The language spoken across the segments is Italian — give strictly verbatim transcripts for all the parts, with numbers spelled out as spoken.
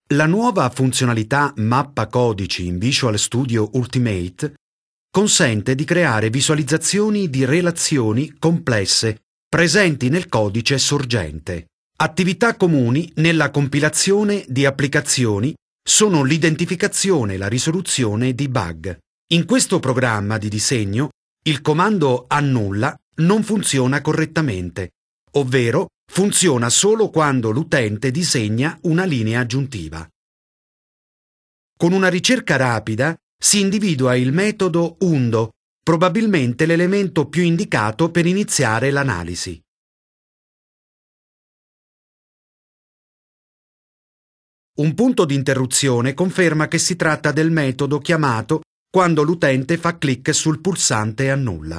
La nuova funzionalità Mappa codici in Visual Studio Ultimate consente di creare visualizzazioni di relazioni complesse presenti nel codice sorgente. Attività comuni nella compilazione di applicazioni sono l'identificazione e la risoluzione di bug. In questo programma di disegno, il comando annulla non funziona correttamente, ovvero funziona solo quando l'utente disegna una linea aggiuntiva. Con una ricerca rapida si individua il metodo undo, probabilmente l'elemento più indicato per iniziare l'analisi. Un punto di interruzione conferma che si tratta del metodo chiamato quando l'utente fa clic sul pulsante annulla.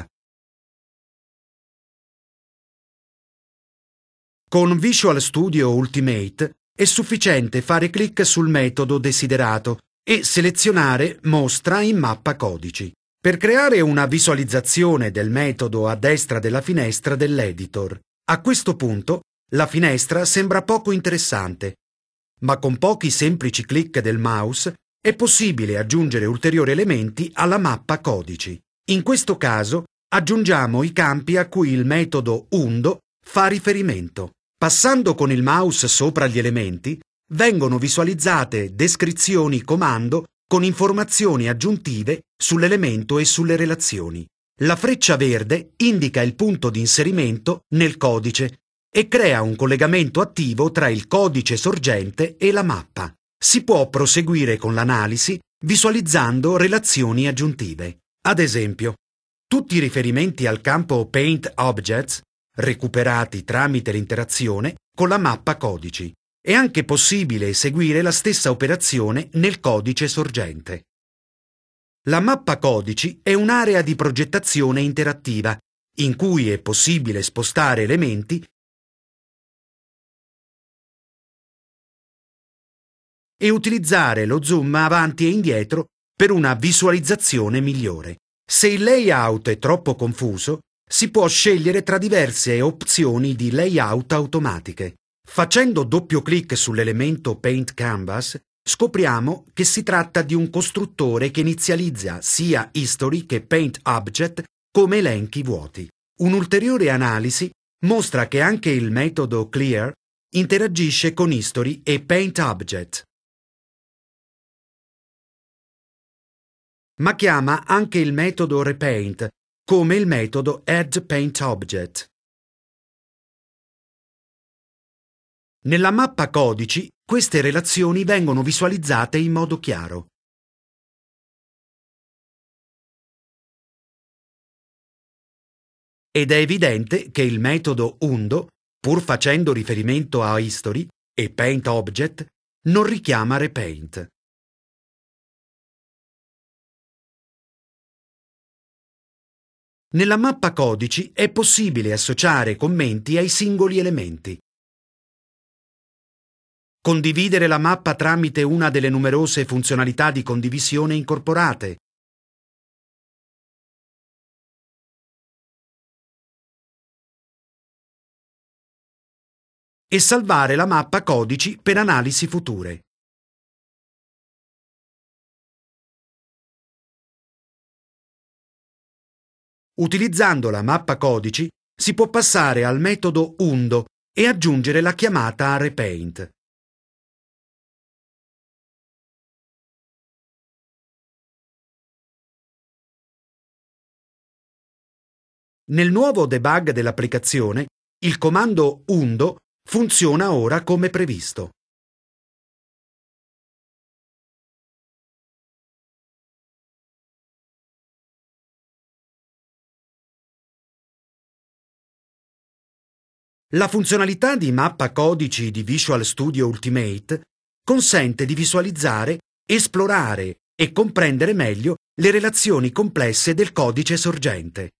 Con Visual Studio Ultimate è sufficiente fare clic sul metodo desiderato e selezionare Mostra in mappa codici. Per creare una visualizzazione del metodo a destra della finestra dell'editor. A questo punto la finestra sembra poco interessante, ma con pochi semplici clic del mouse è possibile aggiungere ulteriori elementi alla mappa codici. In questo caso aggiungiamo i campi a cui il metodo undo fa riferimento. Passando con il mouse sopra gli elementi, vengono visualizzate descrizioni comando con informazioni aggiuntive sull'elemento e sulle relazioni. La freccia verde indica il punto di inserimento nel codice e crea un collegamento attivo tra il codice sorgente e la mappa. Si può proseguire con l'analisi visualizzando relazioni aggiuntive. Ad esempio, tutti i riferimenti al campo Paint Objects recuperati tramite l'interazione con la mappa codici. È anche possibile eseguire la stessa operazione nel codice sorgente. La mappa codici è un'area di progettazione interattiva, in cui è possibile spostare elementi e utilizzare lo zoom avanti e indietro per una visualizzazione migliore. Se il layout è troppo confuso, si può scegliere tra diverse opzioni di layout automatiche. Facendo doppio clic sull'elemento Paint Canvas, scopriamo che si tratta di un costruttore che inizializza sia History che Paint Object come elenchi vuoti. Un'ulteriore analisi mostra che anche il metodo Clear interagisce con History e Paint Object, ma chiama anche il metodo Repaint come il metodo Add Paint Object. Nella mappa codici queste relazioni vengono visualizzate in modo chiaro. Ed è evidente che il metodo undo, pur facendo riferimento a History e Paint Object, non richiama Repaint. Nella mappa codici è possibile associare commenti ai singoli elementi. Condividere la mappa tramite una delle numerose funzionalità di condivisione incorporate. E salvare la mappa codici per analisi future. Utilizzando la mappa codici si può passare al metodo undo e aggiungere la chiamata a Repaint. Nel nuovo debug dell'applicazione, il comando undo funziona ora come previsto. La funzionalità di mappa codici di Visual Studio Ultimate consente di visualizzare, esplorare e comprendere meglio le relazioni complesse del codice sorgente.